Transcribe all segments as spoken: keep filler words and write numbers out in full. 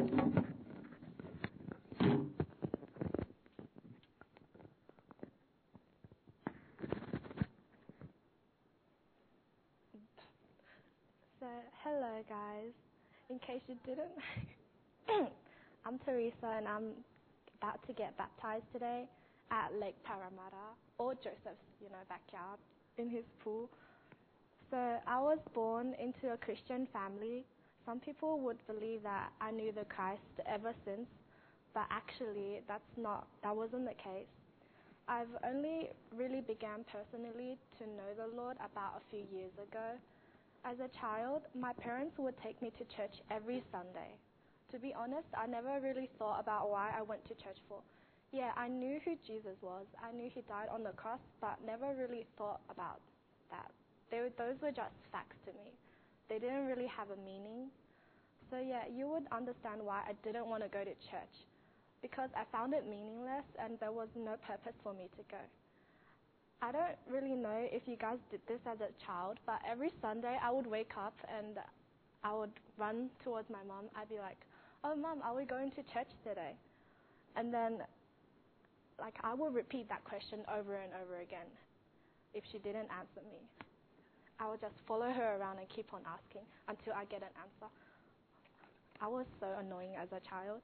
So, hello guys. In case you didn't, I'm Teresa and I'm about to get baptized today at Lake Parramatta, or Joseph's, you know, backyard in his pool. So I was born into a Christian family. Some people would believe that I knew the Christ ever since, but actually that's not, that wasn't the case. I've only really began personally to know the Lord about a few years ago. As a child, my parents would take me to church every Sunday. To be honest, I never really thought about why I went to church for. Yeah, I knew who Jesus was. I knew he died on the cross, but never really thought about that. They, those were just facts to me. They didn't really have a meaning. So yeah, you would understand why I didn't want to go to church, because I found it meaningless and there was no purpose for me to go. I don't really know if you guys did this as a child, but every Sunday I would wake up and I would run towards my mom. I'd be like, "Oh, Mom, are we going to church today?" And then, like, I would repeat that question over and over again. If she didn't answer me, I would just follow her around and keep on asking until I get an answer. I was so annoying as a child.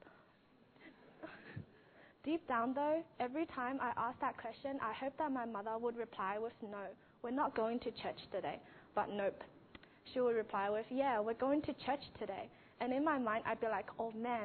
Deep down though, every time I asked that question, I hoped that my mother would reply with, "No, we're not going to church today." But nope. She would reply with, "Yeah, we're going to church today." And in my mind, I'd be like, "Oh man."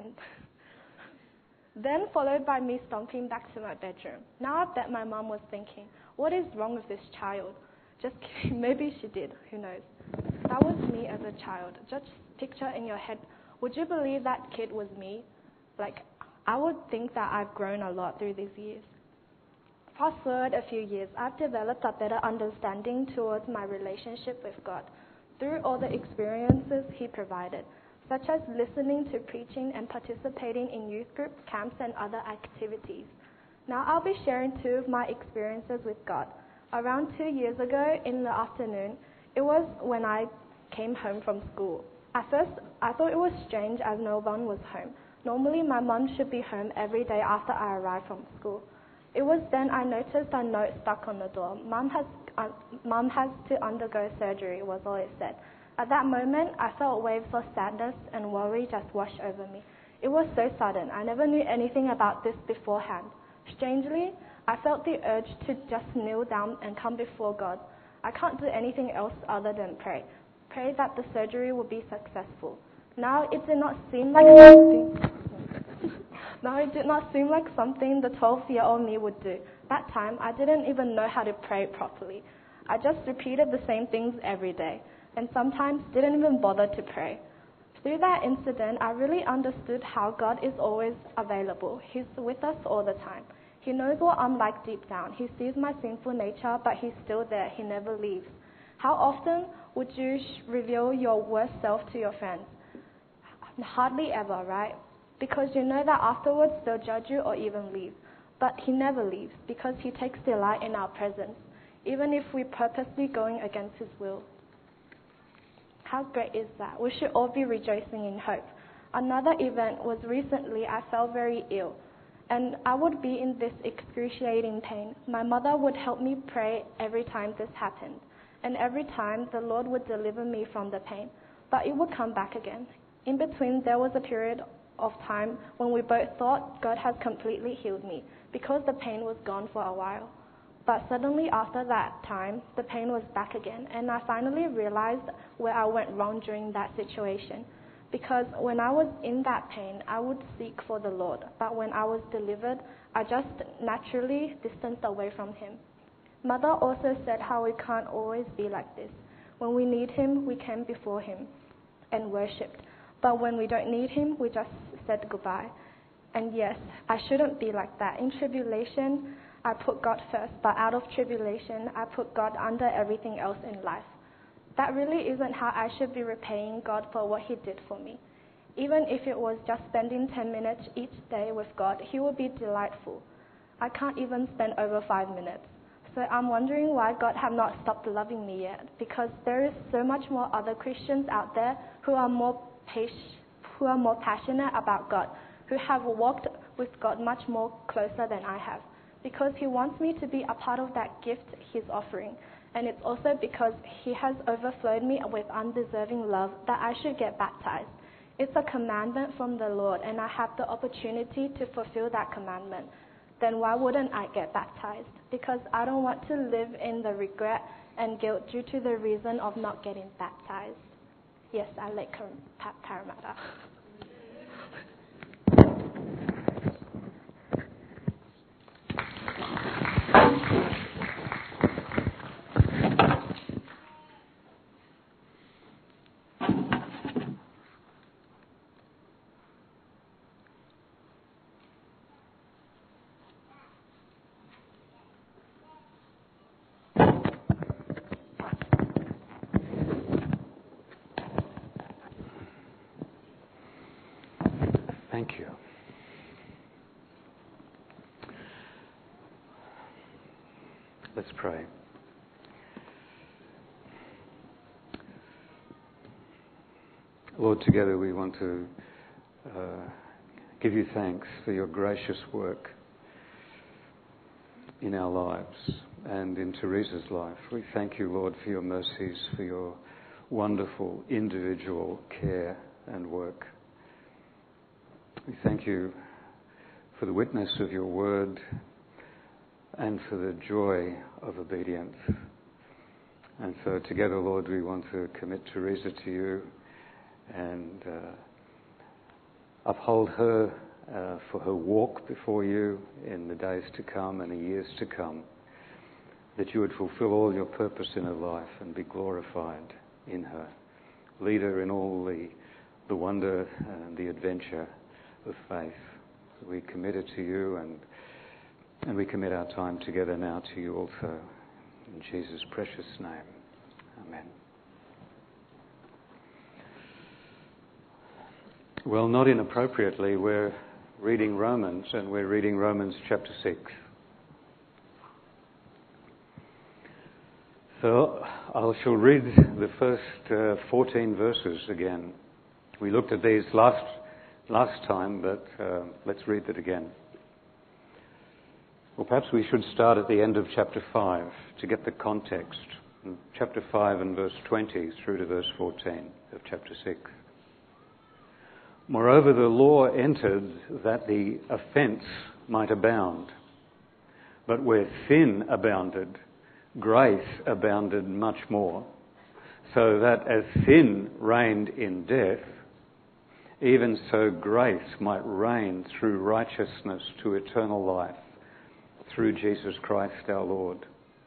Then followed by me stomping back to my bedroom. Now I bet my mom was thinking, "What is wrong with this child?" Just kidding, maybe she did, who knows. That was me as a child. Just picture in your head, would you believe that kid was me? Like, I would think that I've grown a lot through these years. Fast forward a few years, I've developed a better understanding towards my relationship with God through all the experiences he provided, such as listening to preaching and participating in youth groups, camps, and other activities. Now I'll be sharing two of my experiences with God. Around two years ago in the afternoon, it was when I came home from school. At first, I thought it was strange as no one was home. Normally, my mum should be home every day after I arrived from school. It was then I noticed a note stuck on the door. Mum has, uh, Mum has to undergo surgery, was all it said. At that moment, I felt waves of sadness and worry just wash over me. It was so sudden. I never knew anything about this beforehand. Strangely, I felt the urge to just kneel down and come before God. I can't do anything else other than pray. Pray that the surgery will be successful. Now it did not seem like something... Now it did not seem like something the twelve-year-old me would do. That time, I didn't even know how to pray properly. I just repeated the same things every day, and sometimes didn't even bother to pray. Through that incident, I really understood how God is always available. He's with us all the time. He knows what I'm like deep down. He sees my sinful nature, but he's still there. He never leaves. How often would you sh- reveal your worst self to your friends? Hardly ever, right? Because you know that afterwards they'll judge you or even leave. But he never leaves because he takes delight in our presence, even if we're purposely going against his will. How great is that? We should all be rejoicing in hope. Another event was recently I fell very ill, and I would be in this excruciating pain. My mother would help me pray every time this happened, and every time the Lord would deliver me from the pain, but it would come back again. In between, there was a period of time when we both thought God has completely healed me because the pain was gone for a while. But suddenly after that time, the pain was back again, and I finally realized where I went wrong during that situation. Because when I was in that pain, I would seek for the Lord, but when I was delivered, I just naturally distanced away from him. Mother also said how we can't always be like this. When we need him, we came before him and worshipped. But when we don't need him, we just said goodbye. And yes, I shouldn't be like that. In tribulation, I put God first, but out of tribulation, I put God under everything else in life. That really isn't how I should be repaying God for what he did for me. Even if it was just spending ten minutes each day with God, he will be delightful. I can't even spend over five minutes. So I'm wondering why God have not stopped loving me yet, because there is so much more other Christians out there who are more patient, who are more passionate about God, who have walked with God much more closer than I have, because He wants me to be a part of that gift He's offering. And it's also because He has overflowed me with undeserving love that I should get baptized. It's a commandment from the Lord, and I have the opportunity to fulfill that commandment. Then why wouldn't I get baptized? Because I don't want to live in the regret and guilt due to the reason of not getting baptized. Yes, I like Parramatta. Thank you. Let's pray. Lord, together we want to uh, give you thanks for your gracious work in our lives and in Teresa's life. We thank you, Lord, for your mercies, for your wonderful individual care and work. We thank you for the witness of your word and for the joy of obedience. And so together, Lord, we want to commit Teresa to you and uh, uphold her uh, for her walk before you in the days to come and the years to come, that you would fulfill all your purpose in her life and be glorified in her. Lead her in all the, the wonder and the adventure of faith. We commit it to you, and and we commit our time together now to you also. In Jesus' precious name. Amen. Well, not inappropriately, we're reading Romans, and we're reading Romans chapter six. So I shall read the first uh, fourteen verses again. We looked at these last last time, but uh, let's read it again. Well, perhaps we should start at the end of chapter five to get the context. Chapter five and verse twenty through to verse fourteen of chapter six. Moreover, the law entered that the offence might abound. But where sin abounded, grace abounded much more, so that as sin reigned in death, even so grace might reign through righteousness to eternal life, through Jesus Christ our Lord.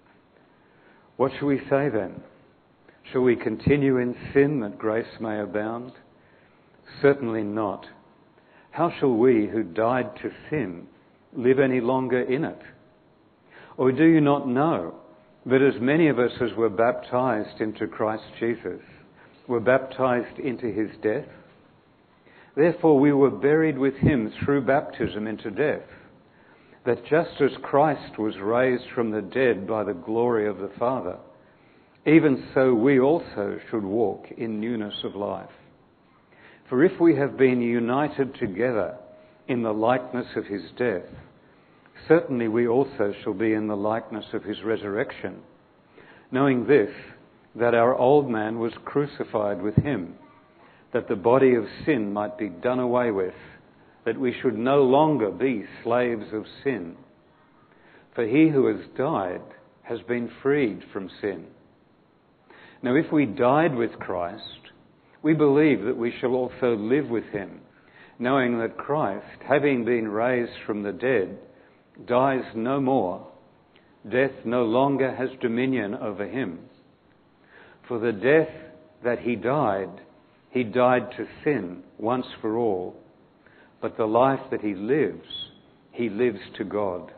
What shall we say then? Shall we continue in sin that grace may abound? Certainly not. How shall we who died to sin live any longer in it? Or do you not know that as many of us as were baptized into Christ Jesus were baptized into his death? Therefore we were buried with him through baptism into death, that just as Christ was raised from the dead by the glory of the Father, even so we also should walk in newness of life. For if we have been united together in the likeness of his death, certainly we also shall be in the likeness of his resurrection, knowing this, that our old man was crucified with him, that the body of sin might be done away with, that we should no longer be slaves of sin. For he who has died has been freed from sin. Now if we died with Christ, we believe that we shall also live with him, knowing that Christ, having been raised from the dead, dies no more. Death no longer has dominion over him. For the death that he died, he died to sin once for all, but the life that he lives, he lives to God.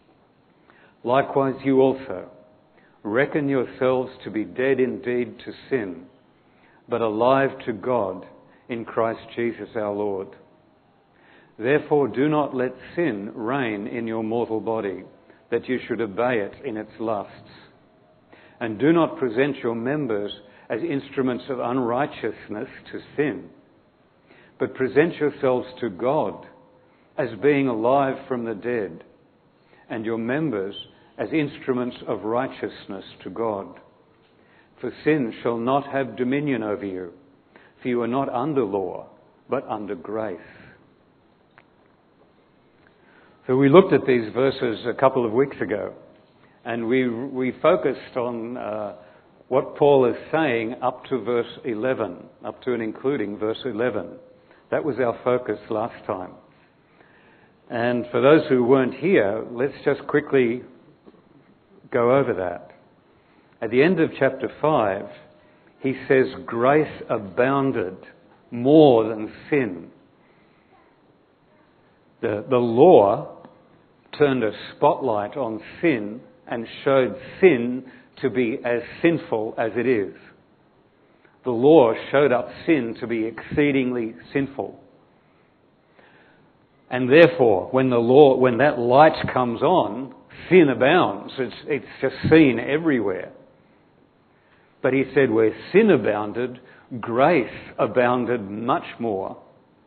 Likewise you also, reckon yourselves to be dead indeed to sin, but alive to God in Christ Jesus our Lord. Therefore do not let sin reign in your mortal body, that you should obey it in its lusts. And do not present your members as instruments of unrighteousness to sin, but present yourselves to God as being alive from the dead, and your members as instruments of righteousness to God. For sin shall not have dominion over you, for you are not under law, but under grace. So we looked at these verses a couple of weeks ago, and we we focused on uh, what Paul is saying up to verse eleven, up to and including verse eleven. That was our focus last time. And for those who weren't here, let's just quickly go over that. At the end of chapter five, he says grace abounded more than sin. The, the law turned a spotlight on sin and showed sin to be as sinful as it is. The law showed up sin to be exceedingly sinful. And therefore, when the law, when that light comes on, sin abounds. It's, it's just seen everywhere. But he said where sin abounded, grace abounded much more.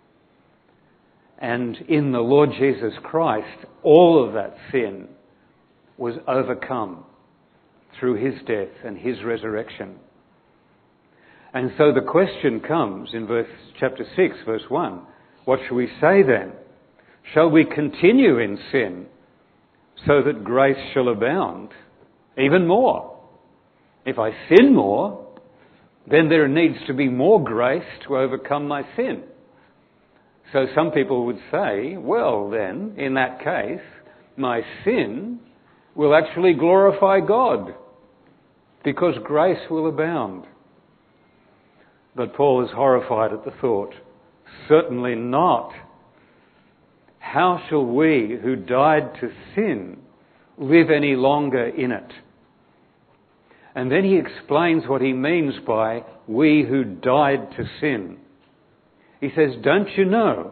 And in the Lord Jesus Christ, all of that sin was overcome through his death and his resurrection. And so the question comes in verse chapter six, verse one. What shall we say then? Shall we continue in sin so that grace shall abound even more? If I sin more, then there needs to be more grace to overcome my sin. So some people would say, well then, in that case, my sin will actually glorify God because grace will abound. But Paul is horrified at the thought. Certainly not. How shall we who died to sin live any longer in it? And then he explains what he means by we who died to sin. He says, don't you know,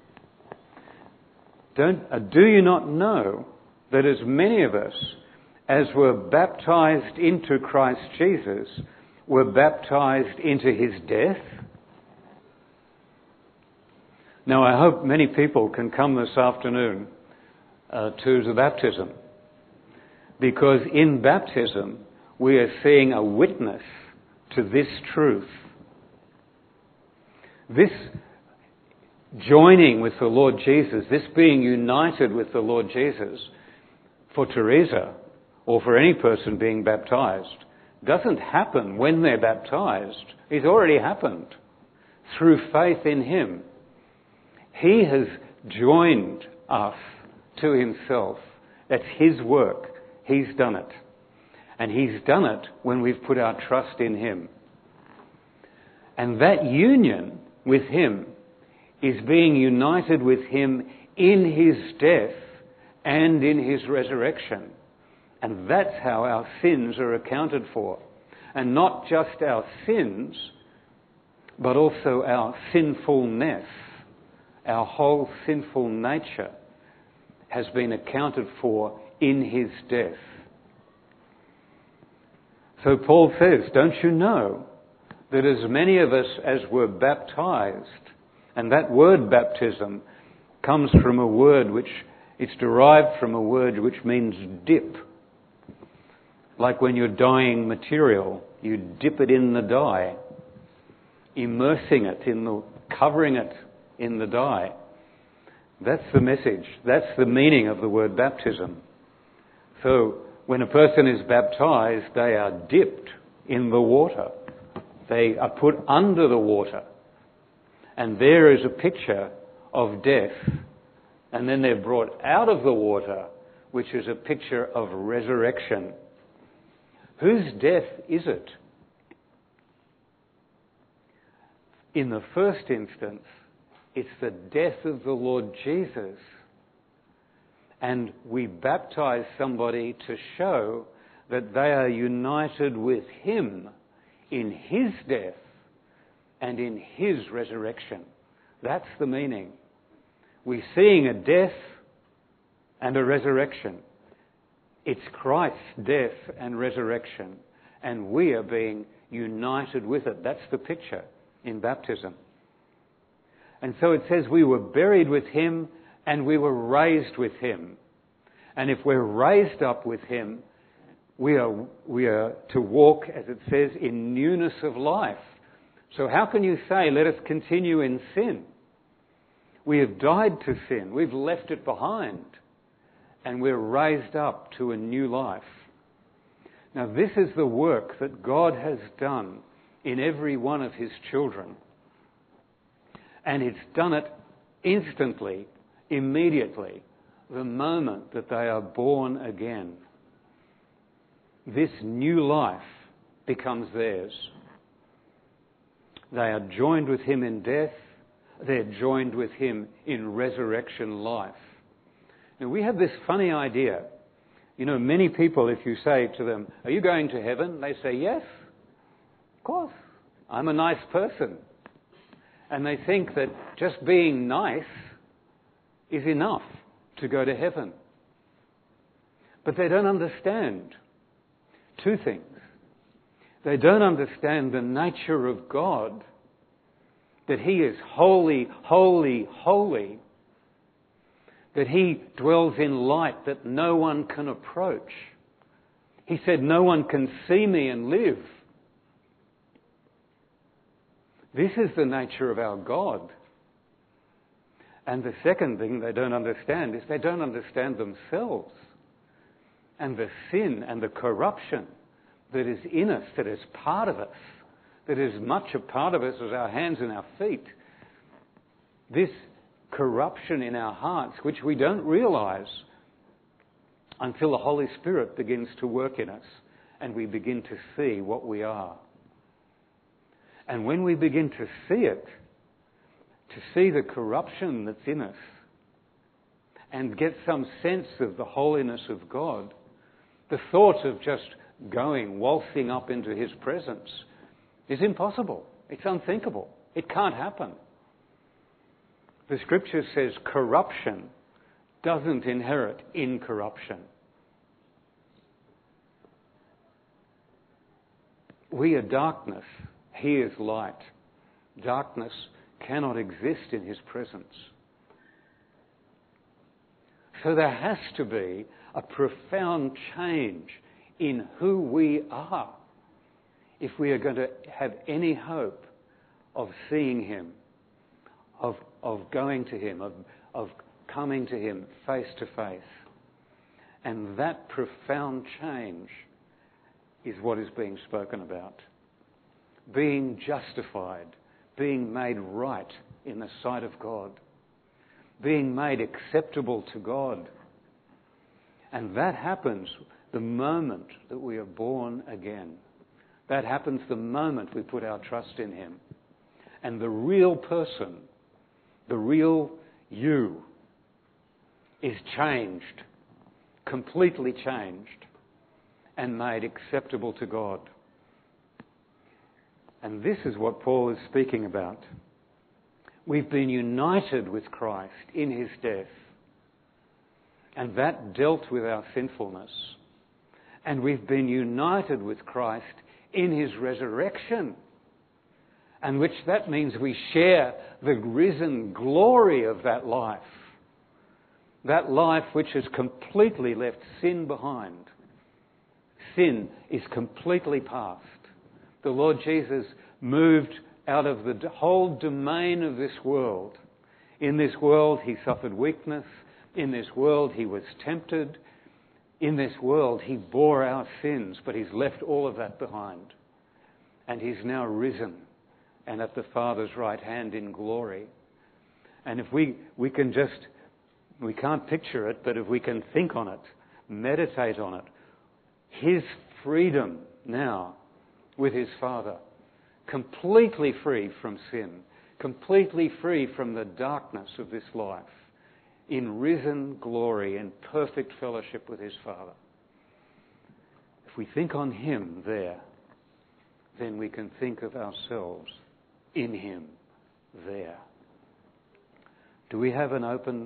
don't, uh, do you not know that as many of us as were baptized into Christ Jesus were baptized into his death? Now I hope many people can come this afternoon uh, to the baptism, because in baptism we are seeing a witness to this truth. This joining with the Lord Jesus, this being united with the Lord Jesus, for Teresa or for any person being baptized, doesn't happen when they're baptized. It's already happened through faith in him. He has joined us to himself. That's his work. He's done it. And he's done it when we've put our trust in him. And that union with him is being united with him in his death and in his resurrection. And that's how our sins are accounted for. And not just our sins, but also our sinfulness. Our whole sinful nature has been accounted for in his death. So Paul says, don't you know that as many of us as were baptized, and that word baptism comes from a word which, it's derived from a word which means dip. Like when you're dyeing material, you dip it in the dye, immersing it in the, covering it in the dye. That's the message. That's the meaning of the word baptism. So when a person is baptized, they are dipped in the water. They are put under the water. And there is a picture of death. And then they're brought out of the water, which is a picture of resurrection. Whose death is it? In the first instance, it's the death of the Lord Jesus. And we baptize somebody to show that they are united with him in his death and in his resurrection. That's the meaning. We're seeing a death and a resurrection. It's Christ's death and resurrection, and we are being united with it. That's the picture in baptism. And so it says we were buried with him and we were raised with him. And if we're raised up with him, we are, we are to walk, as it says, in newness of life. So how can you say, let us continue in sin? We have died to sin. We've left it behind. And we're raised up to a new life. Now this is the work that God has done in every one of his children. And it's done it instantly, immediately, the moment that they are born again. This new life becomes theirs. They are joined with him in death. They're joined with him in resurrection life. Now we have this funny idea. You know, many people, if you say to them, are you going to heaven? They say, yes, of course. I'm a nice person. And they think that just being nice is enough to go to heaven. But they don't understand two things. They don't understand the nature of God, that he is holy, holy, holy, that he dwells in light that no one can approach. He said, no one can see me and live. This is the nature of our God. And the second thing they don't understand is they don't understand themselves and the sin and the corruption that is in us, that is part of us, that is much a part of us as our hands and our feet. This corruption in our hearts, which we don't realize until the Holy Spirit begins to work in us and we begin to see what we are. And when we begin to see it, to see the corruption that's in us and get some sense of the holiness of God, the thought of just going, waltzing up into his presence is impossible. It's unthinkable. It can't happen. The scripture says corruption doesn't inherit incorruption. We are darkness. He is light. Darkness cannot exist in his presence. So there has to be a profound change in who we are if we are going to have any hope of seeing him, of, of going to him, of, of coming to him face to face. And that profound change is what is being spoken about. Being justified, being made right in the sight of God, being made acceptable to God. And that happens the moment that we are born again. That happens the moment we put our trust in him. And the real person, the real you, is changed, completely changed, and made acceptable to God. And this is what Paul is speaking about. We've been united with Christ in his death. And that dealt with our sinfulness. And we've been united with Christ in his resurrection. And which that means we share the risen glory of that life. That life which has completely left sin behind. Sin is completely past. The Lord Jesus moved out of the whole domain of this world. In this world he suffered weakness. In this world he was tempted. In this world he bore our sins, but he's left all of that behind. And he's now risen and at the Father's right hand in glory. And if we, we can just, we can't picture it, but if we can think on it, meditate on it, his freedom now with his Father, completely free from sin, completely free from the darkness of this life, in risen glory and perfect fellowship with his Father. If we think on him there, then we can think of ourselves in him there. Do we have an open,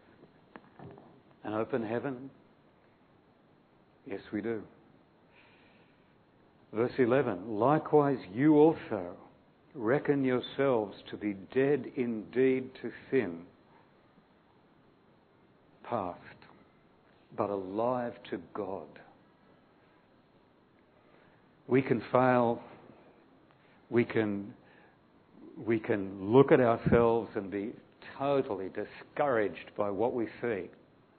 an open heaven? Yes, we do. Verse eleven, likewise you also reckon yourselves to be dead indeed to sin, past, but alive to God. We can fail, we can, we can look at ourselves and be totally discouraged by what we see.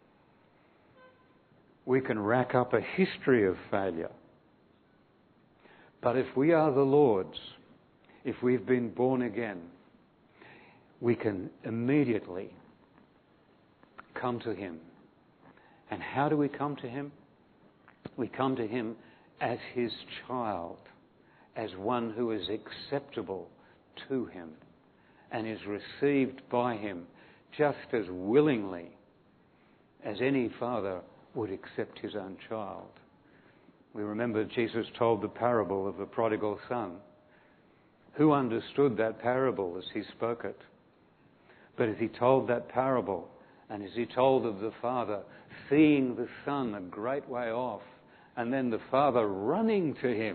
We can rack up a history of failure. But if we are the Lord's, if we've been born again, we can immediately come to Him. And how do we come to Him? We come to Him as His child, as one who is acceptable to Him and is received by Him just as willingly as any father would accept his own child. We remember Jesus told the parable of the prodigal son. Who understood that parable as He spoke it? But as He told that parable, and as He told of the father seeing the son a great way off, and then the father running to him,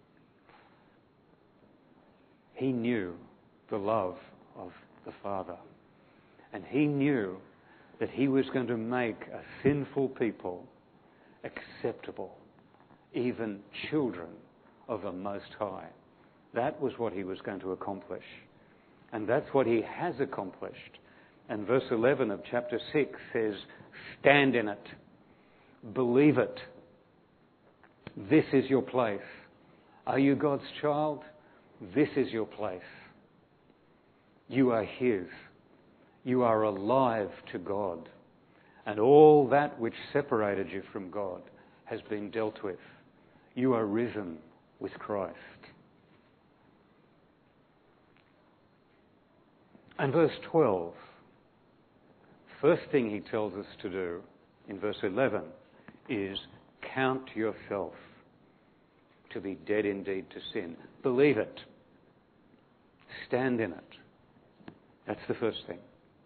he knew the love of the father. And he knew that he was going to make a sinful people acceptable, even children of the Most High. That was what He was going to accomplish. And that's what He has accomplished. And verse eleven of chapter six says, stand in it. Believe it. This is your place. Are you God's child? This is your place. You are His. You are alive to God. And all that which separated you from God has been dealt with. You are risen with Christ. And verse twelve, first thing He tells us to do in verse eleven is count yourself to be dead indeed to sin. Believe it. Stand in it. That's the first thing.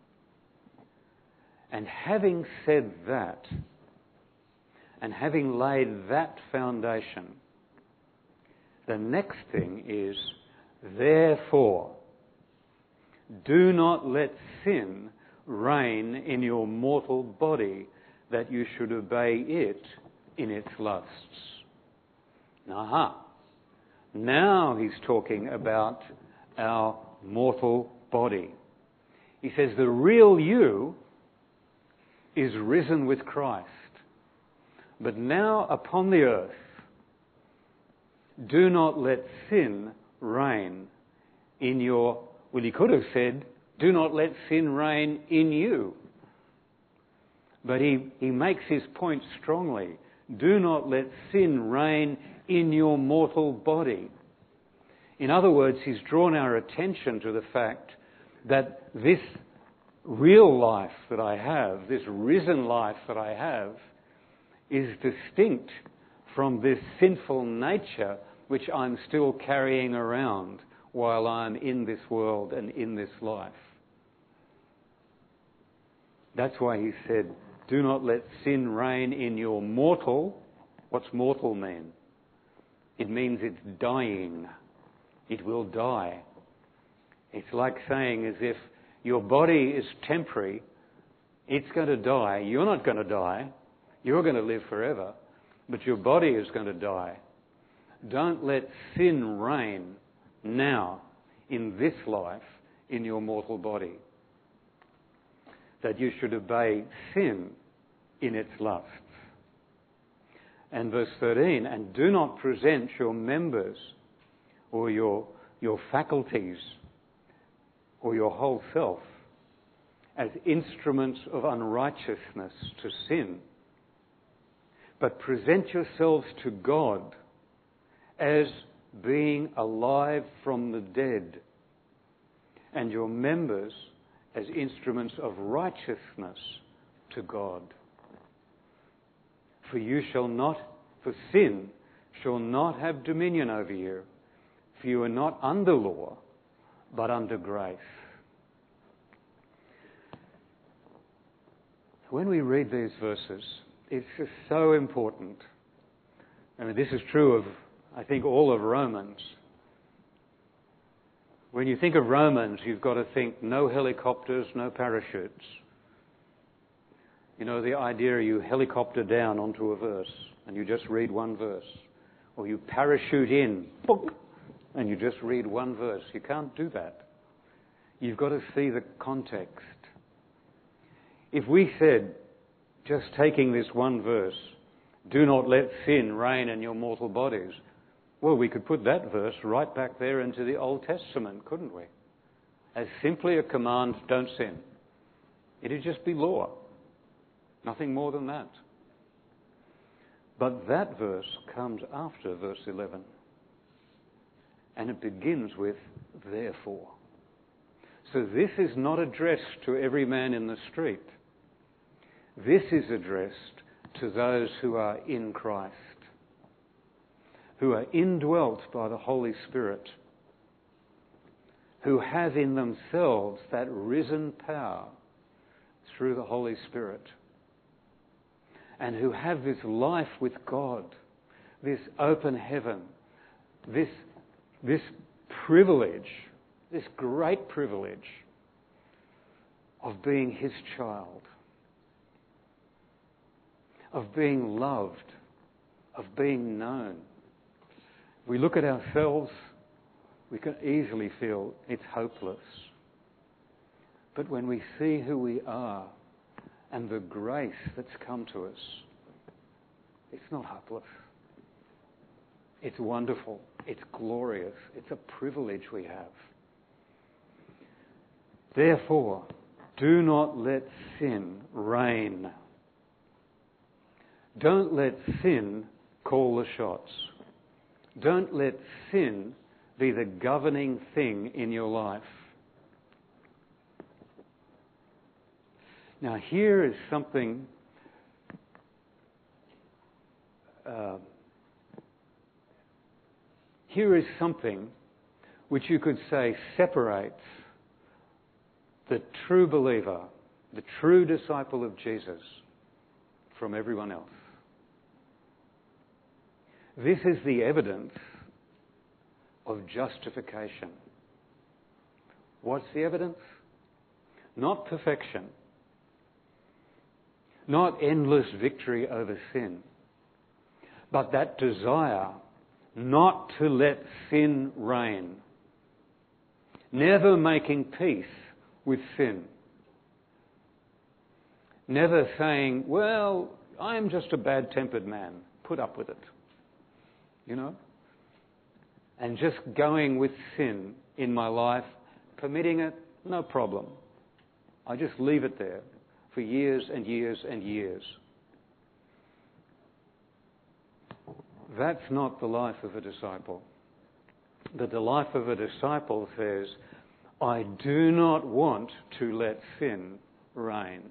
And having said that, and having laid that foundation, the next thing is, therefore, do not let sin reign in your mortal body, that you should obey it in its lusts. Aha. Now He's talking about our mortal body. He says the real you is risen with Christ. But now upon the earth, do not let sin reign in your... Well, He could have said, do not let sin reign in you. But he, he makes his point strongly. Do not let sin reign in your mortal body. In other words, He's drawn our attention to the fact that this real life that I have, this risen life that I have, is distinct from this sinful nature which I'm still carrying around while I'm in this world and in this life. That's why He said, do not let sin reign in your mortal. What's mortal mean? It means it's dying. It will die. It's like saying as if your body is temporary, it's going to die. You're not going to die. You're going to live forever. But your body is going to die. Don't let sin reign now in this life in your mortal body. That you should obey sin in its lusts. And verse thirteen, and do not present your members or your, your faculties or your whole self as instruments of unrighteousness to sin, but present yourselves to God as being alive from the dead, and your members as instruments of righteousness to God. For you shall not, for sin shall not have dominion over you, for you are not under law, but under grace. When we read these verses, it's just so important. I mean, this is true of, I think, all of Romans. When you think of Romans, you've got to think no helicopters, no parachutes. You know, the idea you helicopter down onto a verse and you just read one verse. Or you parachute in, book, and you just read one verse. You can't do that. You've got to see the context. If we said, just taking this one verse, do not let sin reign in your mortal bodies, well, we could put that verse right back there into the Old Testament, couldn't we? As simply a command, don't sin. It'd just be law. Nothing more than that. But that verse comes after verse eleven. And it begins with, therefore. So this is not addressed to every man in the street. This is addressed to those who are in Christ, who are indwelt by the Holy Spirit, who have in themselves that risen power through the Holy Spirit, and who have this life with God, this open heaven, this, this privilege, this great privilege of being His child, of being loved, of being known. We look at ourselves, we can easily feel it's hopeless. But when we see who we are and the grace that's come to us, it's not hopeless. It's wonderful. It's glorious. It's a privilege we have. Therefore, do not let sin reign. Don't let sin call the shots. Don't let sin be the governing thing in your life. Now here is something uh, here is something which you could say separates the true believer, the true disciple of Jesus, from everyone else. This is the evidence of justification. What's the evidence? Not perfection. Not endless victory over sin. But that desire not to let sin reign. Never making peace with sin. Never saying, well, I am just a bad-tempered man. Put up with it. You know? And just going with sin in my life, permitting it, no problem. I just leave it there for years and years and years. That's not the life of a disciple. The, the life of a disciple says, I do not want to let sin reign.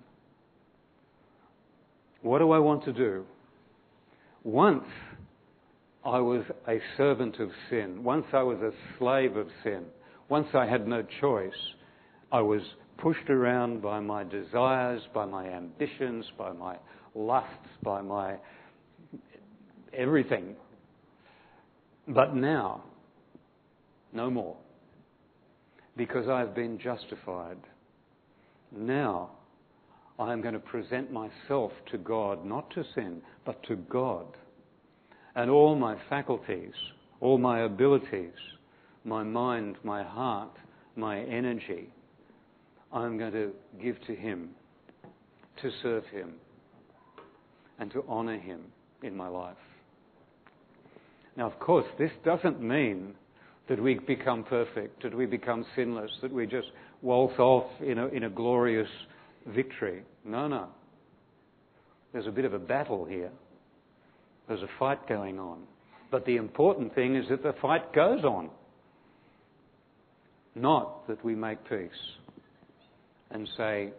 What do I want to do? Once I was a servant of sin. Once I was a slave of sin. Once I had no choice. I was pushed around by my desires, by my ambitions, by my lusts, by my everything. But now, no more. Because I've been justified. Now, I am going to present myself to God, not to sin, but to God. And all my faculties, all my abilities, my mind, my heart, my energy, I'm going to give to Him, to serve Him, and to honour Him in my life. Now, of course, this doesn't mean that we become perfect, that we become sinless, that we just waltz off in a, in a glorious victory. No, no. There's a bit of a battle here. There's a fight going on. But the important thing is that the fight goes on. Not that we make peace and say,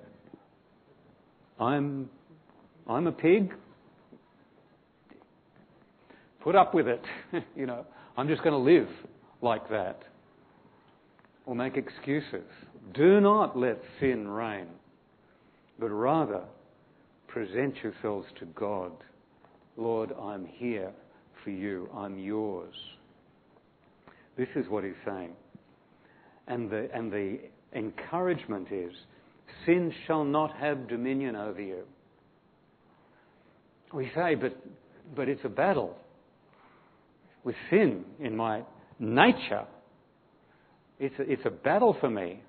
I'm, I'm a pig. Put up with it. You know, I'm just going to live like that. Or make excuses. Do not let sin reign, but rather present yourselves to God. Lord, I'm here for you. I'm yours. This is what he's saying. And the, and the encouragement is, sin shall not have dominion over you. We say, but, but it's a battle with sin in my nature. It's a, it's a battle for me.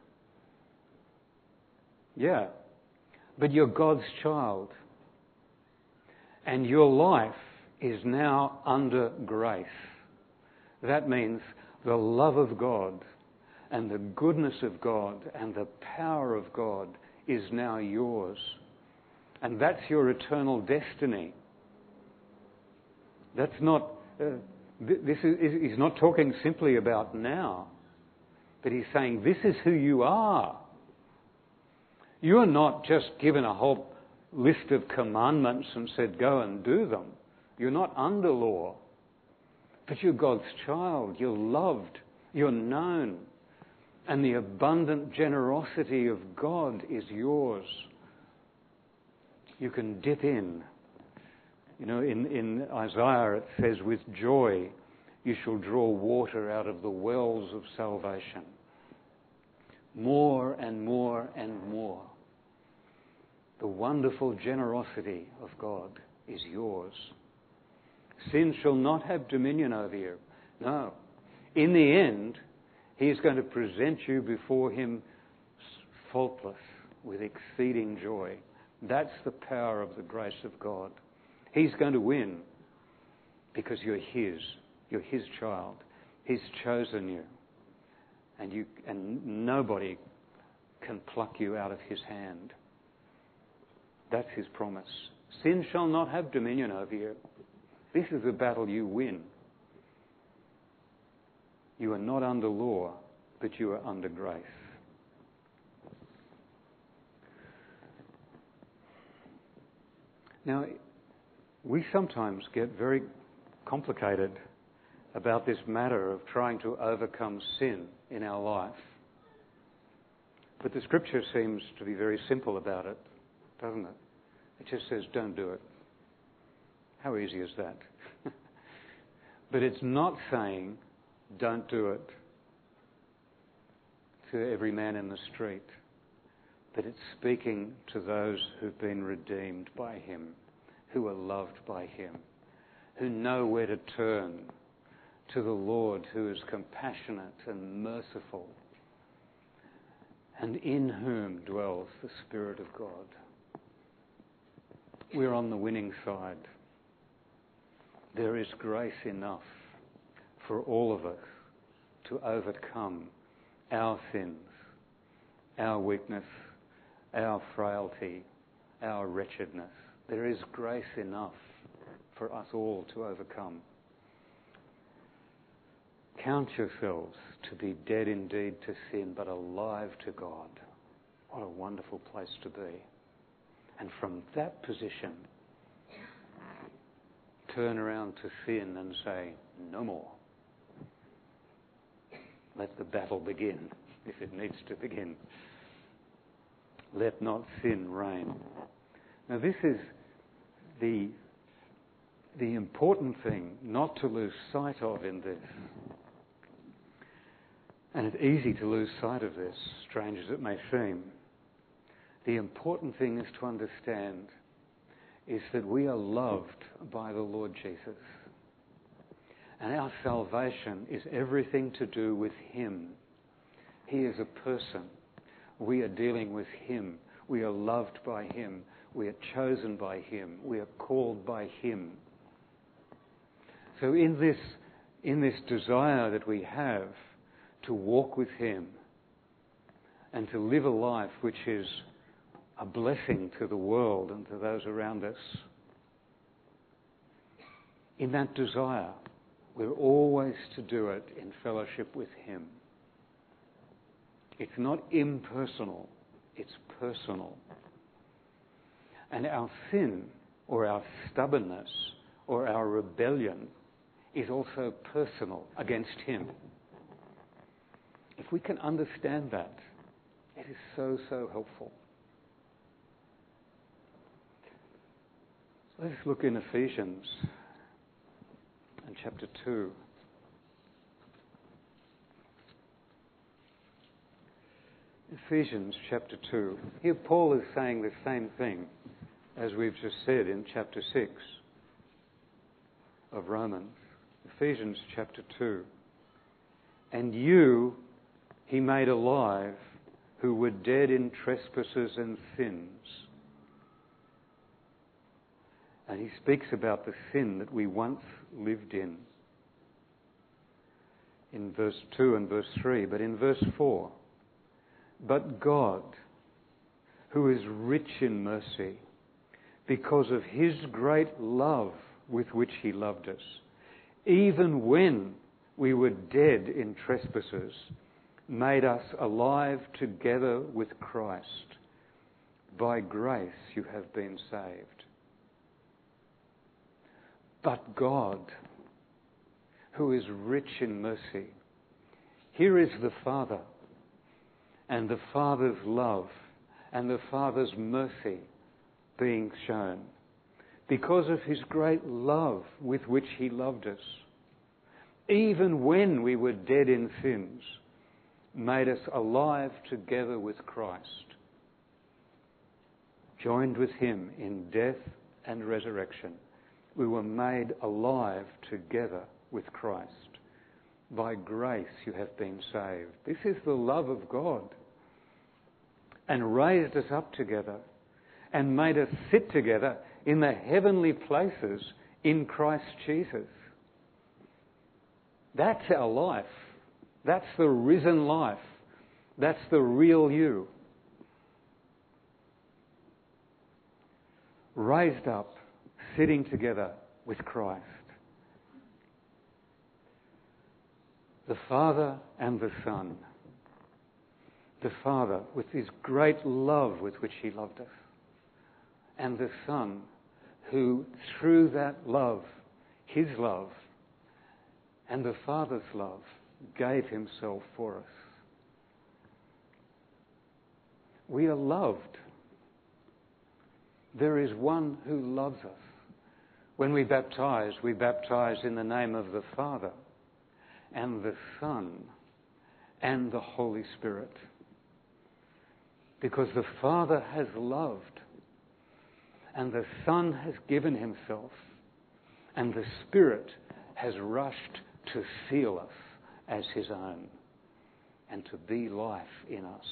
Yeah. But you're God's child. And your life is now under grace. That means the love of God and the goodness of God and the power of God is now yours. And that's your eternal destiny. That's not, uh, th- this is, he's not talking simply about now, but he's saying this is who you are. You're not just given a whole list of commandments and said go and do them. You're not under law, but you're God's child. You're loved. You're known. And the abundant generosity of God is yours. You can dip in. You know, in, in Isaiah it says, with joy you shall draw water out of the wells of salvation. More and more and more. The wonderful generosity of God is yours. Sin shall not have dominion over you. No. In the end, he is going to present you before him faultless, with exceeding joy. That's the power of the grace of God. He's going to win because you're his. You're his child. He's chosen you. And you, and nobody can pluck you out of his hand. That's his promise. Sin shall not have dominion over you. This is a battle you win. You are not under law, but you are under grace. Now, we sometimes get very complicated about this matter of trying to overcome sin in our life. But the scripture seems to be very simple about it, doesn't it? It just says, don't do it. How easy is that? But it's not saying, don't do it to every man in the street. But it's speaking to those who've been redeemed by him, who are loved by him, who know where to turn to the Lord, who is compassionate and merciful, and in whom dwells the Spirit of God. We're on the winning side. There is grace enough for all of us to overcome our sins, our weakness, our frailty, our wretchedness. There is grace enough for us all to overcome. Count yourselves to be dead indeed to sin, but alive to God. What a wonderful place to be. And from that position, turn around to sin and say, no more. Let the battle begin, if it needs to begin. Let not sin reign. Now this is the, the important thing not to lose sight of in this. And it's easy to lose sight of this, strange as it may seem. The important thing is to understand is that we are loved by the Lord Jesus. And our salvation is everything to do with him. He is a person. We are dealing with him. We are loved by him. We are chosen by him. We are called by him. So in this, in this desire that we have to walk with him and to live a life which is a blessing to the world and to those around us, in that desire, we're always to do it in fellowship with him. It's not impersonal, it's personal. And our sin or our stubbornness or our rebellion is also personal against him. If we can understand that, it is so, so helpful. Let's look in Ephesians and chapter two. Ephesians chapter two. Here Paul is saying the same thing as we've just said in chapter six of Romans. Ephesians chapter two. And you he made alive who were dead in trespasses and sins. And he speaks about the sin that we once lived in. In verse two and verse three, but in verse four, but God, who is rich in mercy, because of his great love with which he loved us, even when we were dead in trespasses, made us alive together with Christ. By grace you have been saved. But God, who is rich in mercy. Here is the Father, and the Father's love, and the Father's mercy being shown. Because of his great love with which he loved us, even when we were dead in sins, made us alive together with Christ, joined with him in death and resurrection. We were made alive together with Christ. By grace you have been saved. This is the love of God. And raised us up together and made us sit together in the heavenly places in Christ Jesus. That's our life. That's the risen life. That's the real you. Raised up, sitting together with Christ. The Father and the Son. The Father with his great love with which he loved us. And the Son who through that love, his love, and the Father's love, gave himself for us. We are loved. There is one who loves us. When we baptize, we baptize in the name of the Father and the Son and the Holy Spirit. Because the Father has loved and the Son has given himself and the Spirit has rushed to seal us as his own and to be life in us.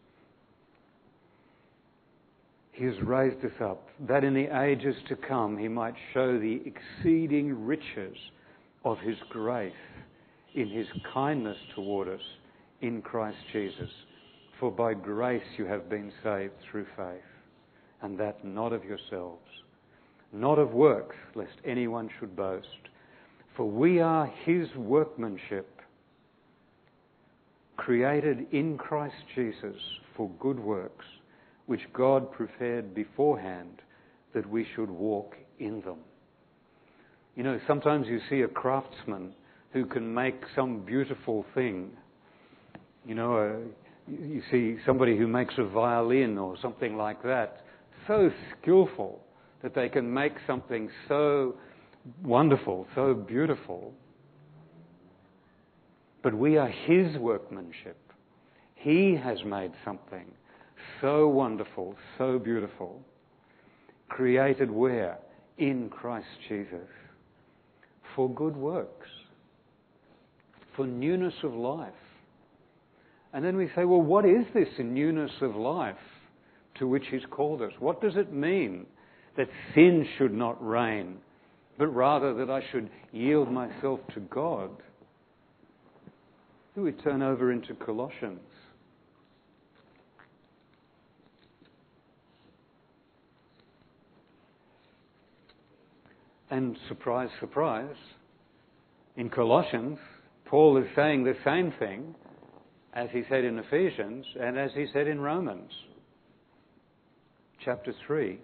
He has raised us up, that in the ages to come he might show the exceeding riches of his grace in his kindness toward us in Christ Jesus. For by grace you have been saved through faith, and that not of yourselves, not of works, lest anyone should boast. For we are his workmanship, created in Christ Jesus for good works, which God prepared beforehand that we should walk in them. You know, sometimes you see a craftsman who can make some beautiful thing. You know, uh, you see somebody who makes a violin or something like that, so skillful that they can make something so wonderful, so beautiful. But we are his workmanship. He has made something so wonderful, so beautiful. Created where? In Christ Jesus. For good works. For newness of life. And then we say, well, what is this newness of life to which he's called us? What does it mean that sin should not reign, but rather that I should yield myself to God? Do we turn over into Colossians? And surprise, surprise, in Colossians, Paul is saying the same thing as he said in Ephesians and as he said in Romans. Chapter three,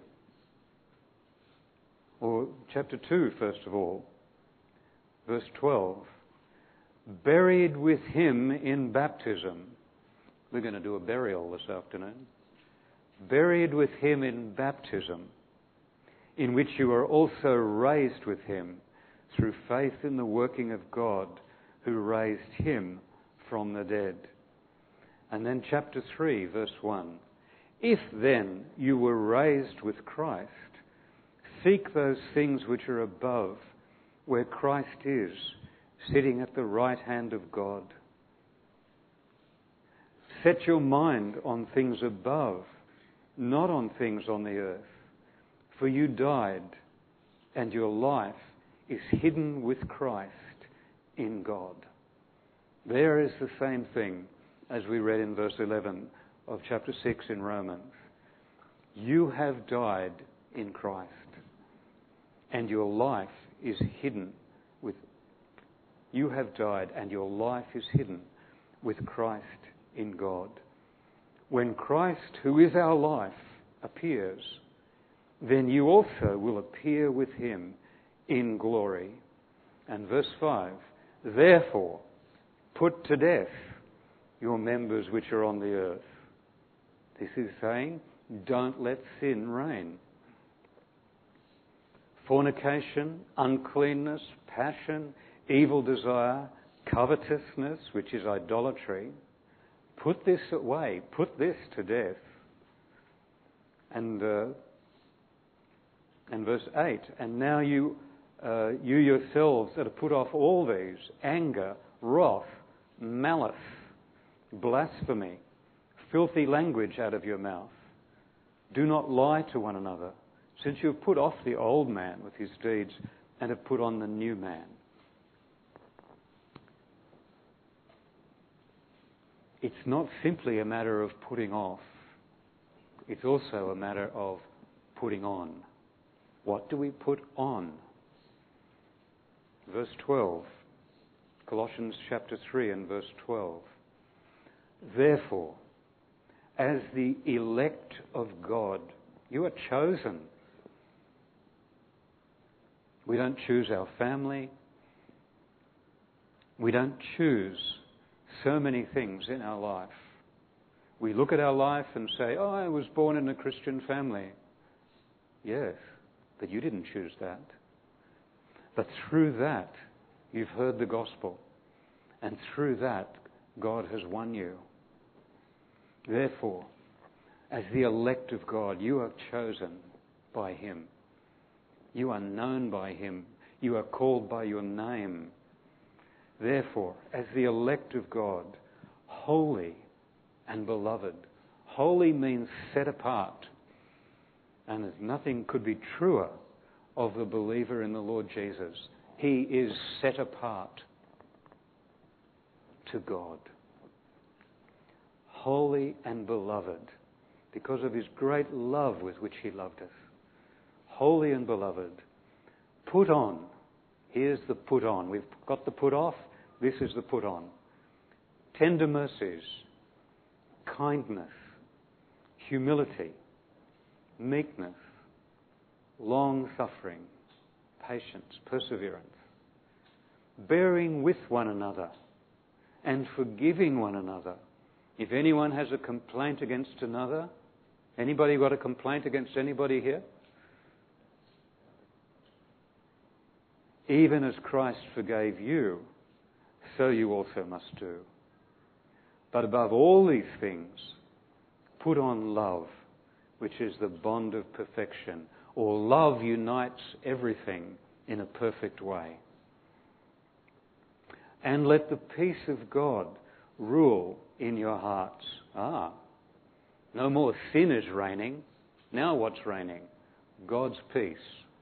or chapter two, first of all, verse twelve. Buried with him in baptism. We're going to do a burial this afternoon. Buried with him in baptism, in which you are also raised with him through faith in the working of God who raised him from the dead. And then chapter three, verse one. If then you were raised with Christ, seek those things which are above, where Christ is, sitting at the right hand of God. Set your mind on things above, not on things on the earth. For you died, and your life is hidden with Christ in God. There is the same thing as we read in verse eleven of chapter six in Romans. You have died in Christ, and your life is hidden with... You have died, and your life is hidden with Christ in God. When Christ, who is our life, appears, then you also will appear with him in glory. And verse five, therefore, put to death your members which are on the earth. This is saying, don't let sin reign. Fornication, uncleanness, passion, evil desire, covetousness, which is idolatry. Put this away. Put this to death. And uh, and verse eight, and now you uh, you yourselves are to put off all these: anger, wrath, malice, blasphemy, filthy language out of your mouth. Do not lie to one another, since you have put off the old man with his deeds and have put on the new man. It's not simply a matter of putting off. It's also a matter of putting on. What do we put on? Verse twelve. Colossians chapter three and verse twelve. Therefore, as the elect of God, you are chosen. We don't choose our family. We don't choose so many things in our life. We look at our life and say, oh, I was born in a Christian family. Yes, but you didn't choose that. But through that, you've heard the gospel. And through that, God has won you. Therefore, as the elect of God, you are chosen by him. You are known by him. You are called by your name. Therefore, as the elect of God, holy and beloved. Holy means set apart. And nothing could be truer of the believer in the Lord Jesus. He is set apart to God. Holy and beloved, because of his great love with which he loved us. Holy and beloved. Put on. Here's the put on. We've got the put off. This is the put on. Tender mercies, kindness, humility, meekness, long-suffering, patience, perseverance, bearing with one another and forgiving one another. If anyone has a complaint against another, anybody got a complaint against anybody here? Even as Christ forgave you, so you also must do. But above all these things, put on love, which is the bond of perfection, or love unites everything in a perfect way. And let the peace of God rule in your hearts. Ah, no more sin is reigning. Now what's reigning? God's peace.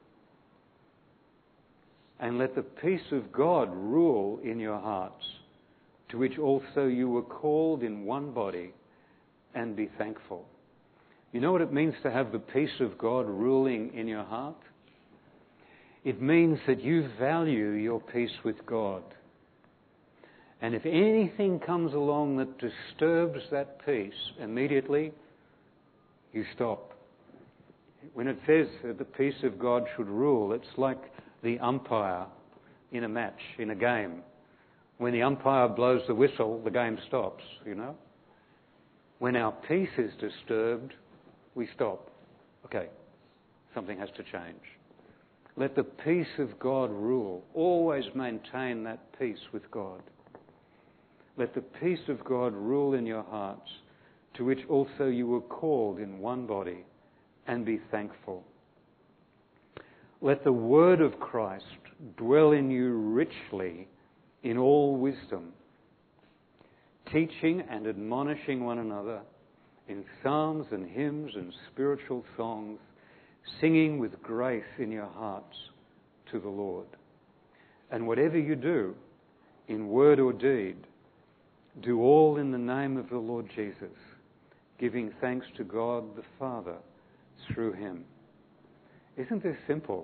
And let the peace of God rule in your hearts, to which also you were called in one body, and be thankful. You know what it means to have the peace of God ruling in your heart? It means that you value your peace with God. And if anything comes along that disturbs that peace, immediately you stop. When it says that the peace of God should rule, it's like the umpire in a match, in a game. When the umpire blows the whistle, the game stops, you know. When our peace is disturbed, we stop. Okay, something has to change. Let the peace of God rule. Always maintain that peace with God. Let the peace of God rule in your hearts, to which also you were called in one body, and be thankful. Let the word of Christ dwell in you richly in all wisdom, teaching and admonishing one another in psalms and hymns and spiritual songs, singing with grace in your hearts to the Lord. And whatever you do, in word or deed, do all in the name of the Lord Jesus, giving thanks to God the Father through him. Isn't this simple?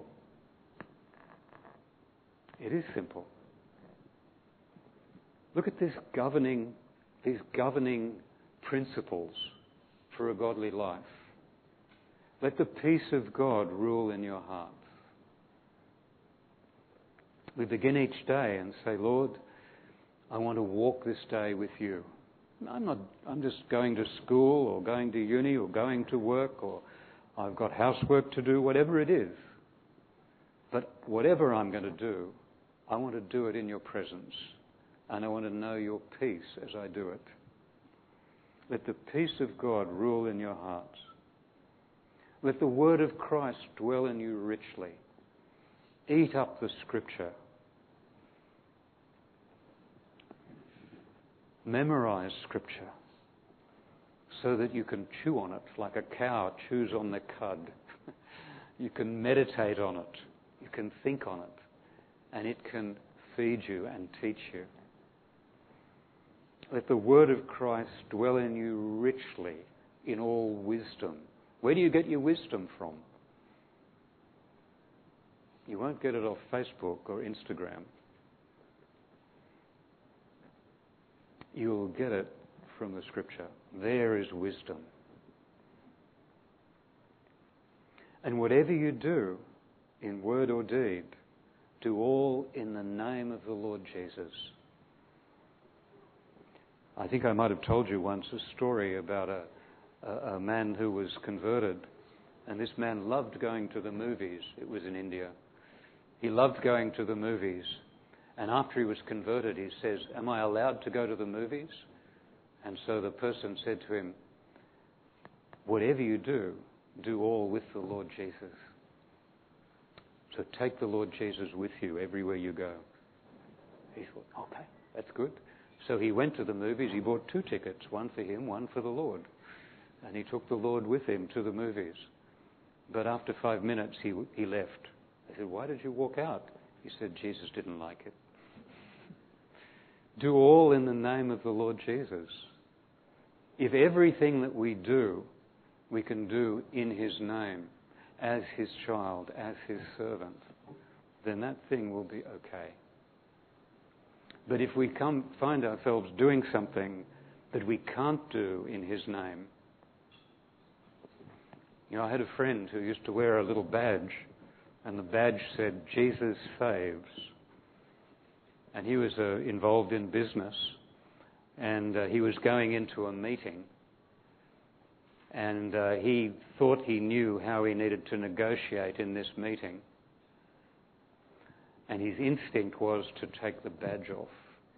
It is simple. Look at this governing, these governing principles for a godly life. Let the peace of God rule in your hearts. We begin each day and say, Lord, I want to walk this day with you. I'm not, I'm just going to school or going to uni or going to work, or I've got housework to do, whatever it is. But whatever I'm going to do, I want to do it in your presence. And I want to know your peace as I do it. Let the peace of God rule in your hearts. Let the word of Christ dwell in you richly. Eat up the scripture. Memorize scripture so that you can chew on it like a cow chews on the cud. You can meditate on it. You can think on it. And it can feed you and teach you. Let the word of Christ dwell in you richly in all wisdom. Where do you get your wisdom from? You won't get it off Facebook or Instagram. You'll get it from the scripture. There is wisdom. And whatever you do, in word or deed, do all in the name of the Lord Jesus. I think I might have told you once a story about a, a, a man who was converted, and this man loved going to the movies. It was in India. He loved going to the movies, and after he was converted, he says, "Am I allowed to go to the movies?" And so the person said to him, "Whatever you do, do all with the Lord Jesus. So take the Lord Jesus with you everywhere you go." He thought, okay, that's good. So he went to the movies. He bought two tickets, one for him, one for the Lord. And he took the Lord with him to the movies. But after five minutes, he he left. I said, "Why did you walk out?" He said, "Jesus didn't like it." Do all in the name of the Lord Jesus. If everything that we do, we can do in his name, as his child, as his servant, then that thing will be okay. But if we come find ourselves doing something that we can't do in his name. You know, I had a friend who used to wear a little badge, and the badge said, "Jesus Faves." And he was uh, involved in business, and uh, he was going into a meeting, and uh, he thought he knew how he needed to negotiate in this meeting. And his instinct was to take the badge off,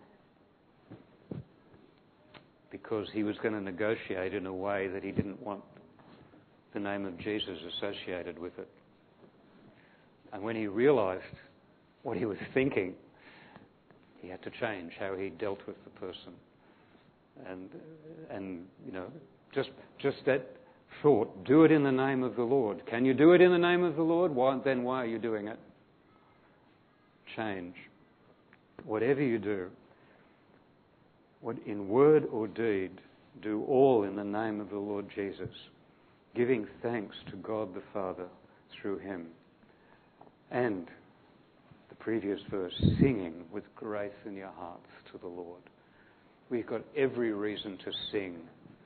because he was going to negotiate in a way that he didn't want the name of Jesus associated with it. And when he realized what he was thinking, he had to change how he dealt with the person. And, and you know, just just that thought, do it in the name of the Lord. Can you do it in the name of the Lord? Why, then why are you doing it? Change. Whatever you do, what in word or deed, do all in the name of the Lord Jesus, giving thanks to God the Father through him. And the previous verse, singing with grace in your hearts to the Lord. We've got every reason to sing.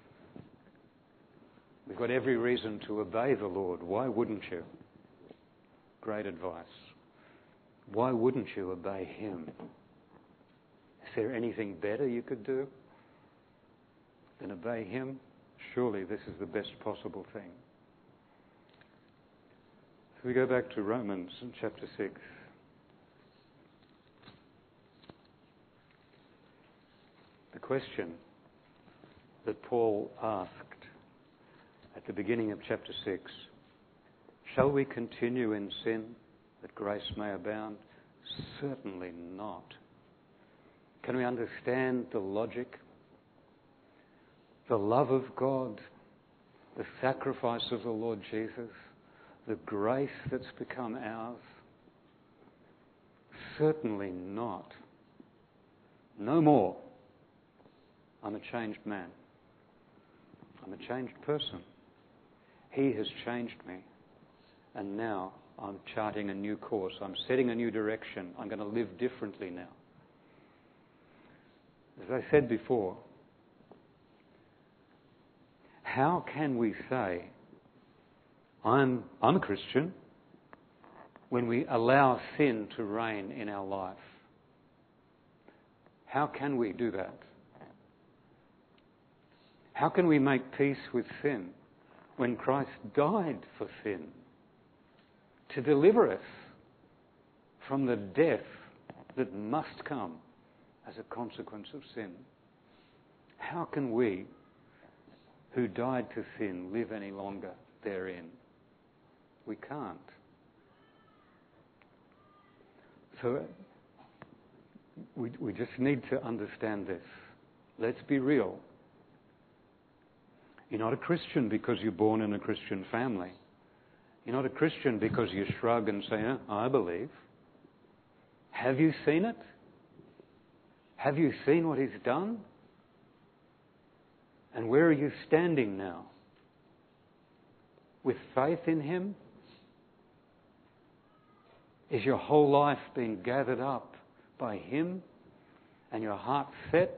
We've got every reason to obey the Lord. Why wouldn't you? Great advice. Why wouldn't you obey him? Is there anything better you could do than obey him? Surely this is the best possible thing. So we go back to Romans chapter six. The question that Paul asked at the beginning of chapter six. Shall we continue in sin that grace may abound? Certainly not. Can we understand the logic, the love of God, the sacrifice of the Lord Jesus, the grace that's become ours? Certainly not. No more. I'm a changed man. I'm a changed person. He has changed me. And now I'm charting a new course. I'm setting a new direction. I'm going to live differently now. As I said before, how can we say, I'm, I'm a Christian, when we allow sin to reign in our life? How can we do that? How can we make peace with sin when Christ died for sin to deliver us from the death that must come as a consequence of sin? How can we, who died to sin, live any longer therein? We can't. So we, we just need to understand this. Let's be real. You're not a Christian because you're born in a Christian family. You're not a Christian because you shrug and say, oh, I believe. Have you seen it? Have you seen what He's done? And where are you standing now? With faith in Him? Is your whole life being gathered up by Him and your heart set?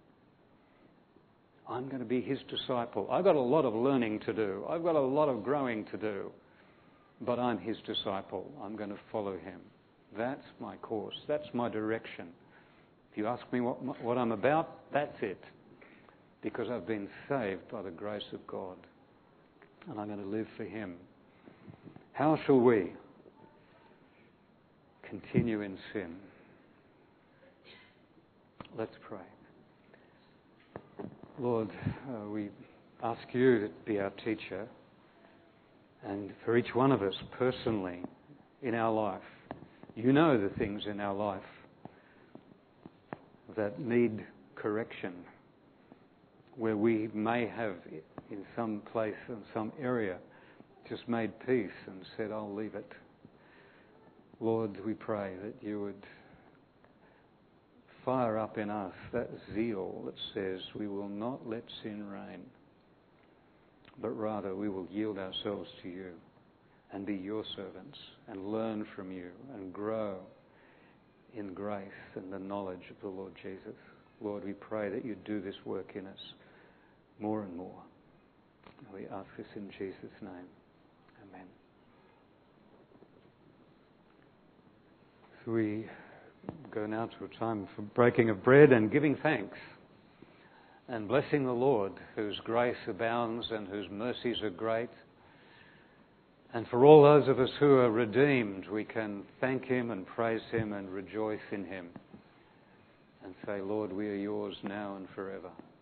I'm going to be His disciple. I've got a lot of learning to do. I've got a lot of growing to do. But I'm His disciple. I'm going to follow Him. That's my course. That's my direction. If you ask me what, what I'm about, that's it. Because I've been saved by the grace of God. And I'm going to live for Him. How shall we continue in sin? Let's pray. Lord, uh, we ask You to be our teacher, and for each one of us personally in our life. You know the things in our life that need correction, where we may have in some place, in some area, just made peace and said, I'll leave it. Lord, we pray that You would fire up in us that zeal that says we will not let sin reign, but rather we will yield ourselves to You and be Your servants and learn from You and grow in grace and the knowledge of the Lord Jesus. Lord, we pray that You do this work in us more and more. And we ask this in Jesus' name. Amen. So we go now to a time for breaking of bread and giving thanks and blessing the Lord, whose grace abounds and whose mercies are great. And for all those of us who are redeemed, we can thank Him and praise Him and rejoice in Him and say, Lord, we are Yours now and forever.